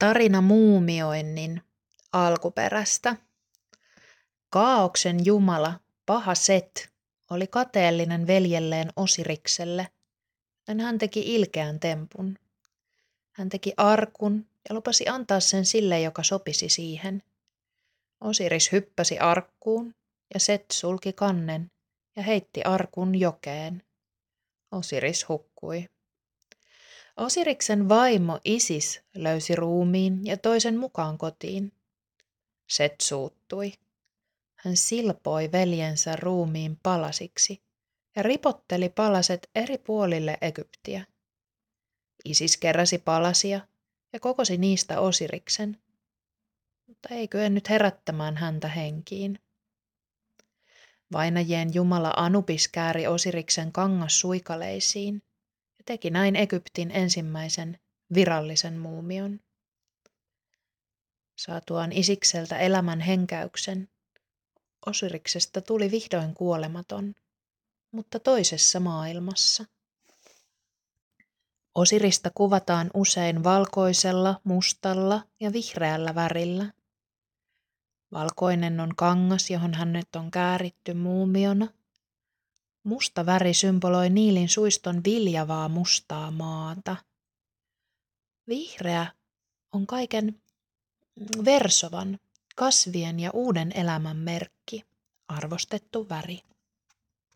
Tarina muumioinnin alkuperästä. Kaaoksen jumala, paha Set, oli kateellinen veljelleen Osirikselle, joten hän teki ilkeän tempun. Hän teki arkun ja lupasi antaa sen sille, joka sopisi siihen. Osiris hyppäsi arkkuun ja Set sulki kannen ja heitti arkun jokeen. Osiris hukkui. Osiriksen vaimo Isis löysi ruumiin ja toi sen mukaan kotiin. Set suuttui. Hän silpoi veljensä ruumiin palasiksi ja ripotteli palaset eri puolille Egyptiä. Isis keräsi palasia ja kokosi niistä Osiriksen, mutta ei kyennyt herättämään häntä henkiin. Vainajien jumala Anubis kääri Osiriksen kangassuikaleisiin ja teki näin Egyptin ensimmäisen virallisen muumion. Saatuaan Isikseltä elämän henkäyksen, Osiriksesta tuli vihdoin kuolematon, mutta toisessa maailmassa. Osirista kuvataan usein valkoisella, mustalla ja vihreällä värillä. Valkoinen on kangas, johon hänet on kääritty muumiona. Musta väri symboloi Niilin suiston viljavaa mustaa maata. Vihreä on kaiken versovan, kasvien ja uuden elämän merkki, arvostettu väri.